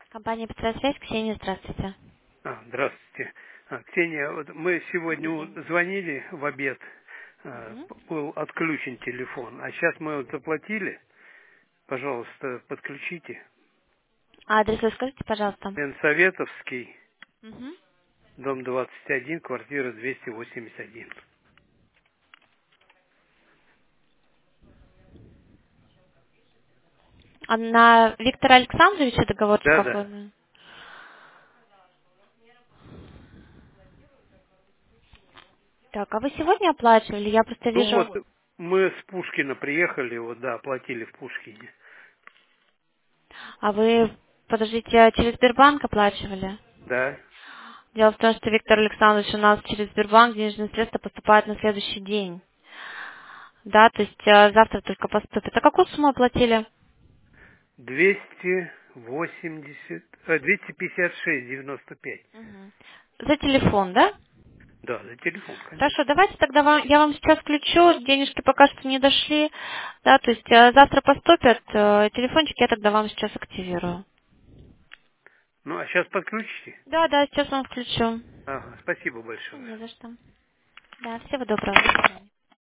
Компания «Петрова связь», Ксения, здравствуйте. Здравствуйте. Ксения, вот мы сегодня звонили в обед, Мгм. был отключен телефон, а сейчас мы вот заплатили, пожалуйста, подключите. А адрес вы скажите, пожалуйста. Советовский, Мгм. дом 21, квартира 281. А на Виктора Александровича договорчик Да-да. оформлен? Так, а вы сегодня оплачивали? Я просто Ну вот, вижу... мы с Пушкина приехали, вот, да, оплатили в Пушкине. А вы, подождите, через Сбербанк оплачивали? Да. Дело в том, что Виктор Александрович у нас через Сбербанк денежные средства поступают на следующий день. Да, то есть завтра только поступит. А какую сумму оплатили? 256,95. Мгм. За телефон, да? Да, за телефон, Хорошо, конечно. давайте тогда я вам сейчас включу, денежки пока что не дошли, да, то есть завтра поступят, телефончик я тогда вам сейчас активирую. Ну, а сейчас подключите. Да, да, сейчас вам включу. Ага, спасибо большое. Не за что. Да, всего доброго. До свидания.